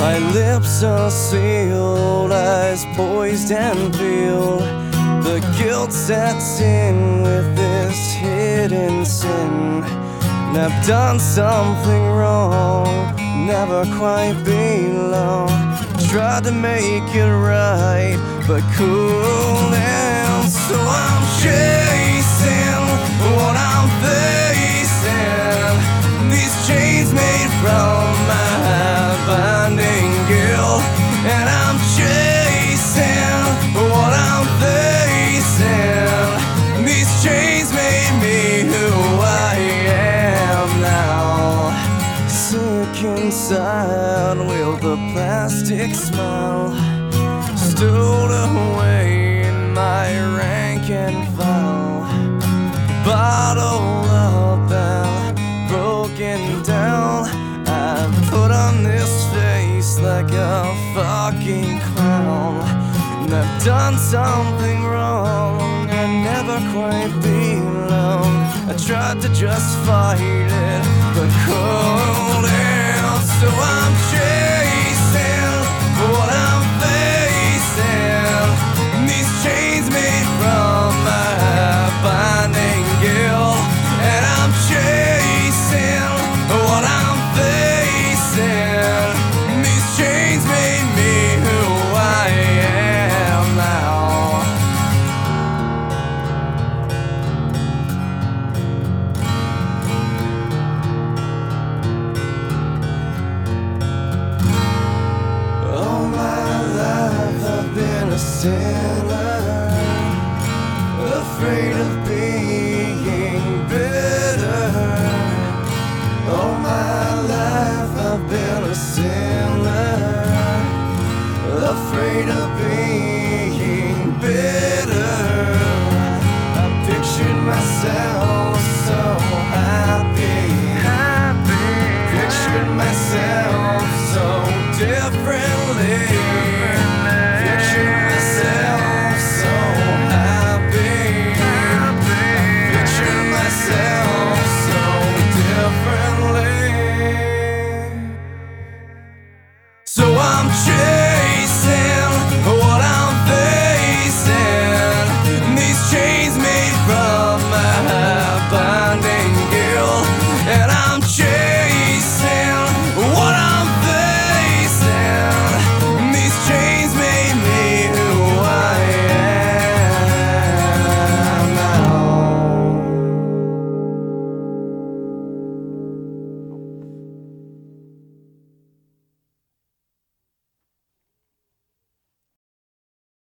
My lips are sealed, eyes poised and peeled. The guilt sets in with this hidden sin. And I've done something wrong, never quite belong. Tried to make it right, but couldn't. So I'm chasing what I'm facing. These chains made from my binding guilt. And I'm chasing what I'm facing. These chains made me who I am now. Sick inside with a plastic smile, stowed away in my rank and file. Bottled up and broken down, I put on this face like a fucking clown. And I've done something wrong, I never quite belong. I tried to just fight it, but couldn't. So I'm chasing what I'm facing. These chains made from my binding guilt. And I'm chasing what I'm facing. These chains made me who I am now. All my life I've been a sinner, afraid of being